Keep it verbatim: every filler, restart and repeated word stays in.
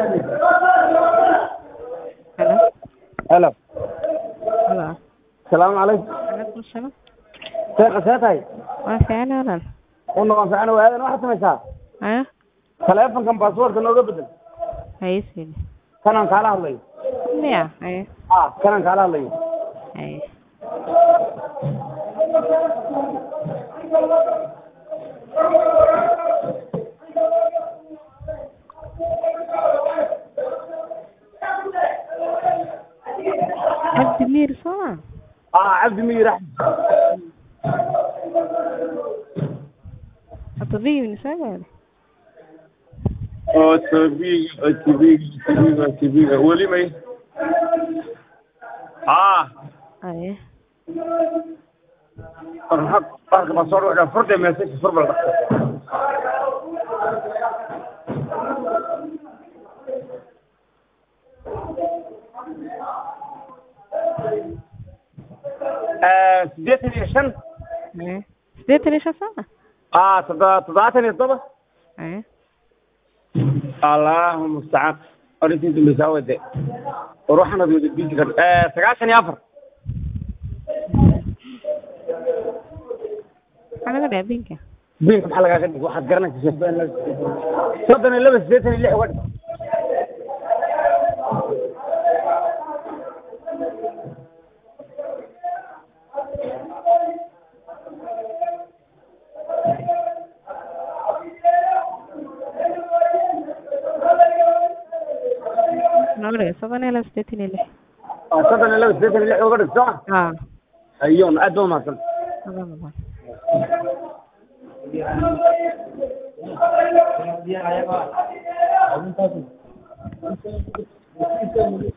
Hello. Hello. Hello. Salaam alaykum. Alaykum salaam. Sheekh Saatay. Waa fiican walaal. Una waan fiican waadan waxa samaysaa. Haya. Taleefankan password nooga bedel. Haysin. Kanaan kala hadlay. Miya. Haya. Ah, kanaan kala hadlay. Haya. عبد المير صح؟ Ah, عبد المير. الطبيب من سنة. oo tabiig tabiig tabiig tabiig wali may ah أيه. farxad farxad password waxa furtay message furbal. آه سديت لي شن أيه. سديت ليش صح؟ اه تضا تضاعتني الضبط. أيه. اللهم المستعان. أريد أن تسوي ده وروح أنا بيد بيجي كده آه سكاشن يافر أنا قاعد بينك. بينك بحلقة كده واحد قرنك تشوف صدق اللي لبس زيتني اللي ورد نوري صدق أنا لستني ليه. صدق اللي لبس زيتني اللي ورد صح؟ آه. أيون أدو ما صل. هذا ما Yeah, I have a.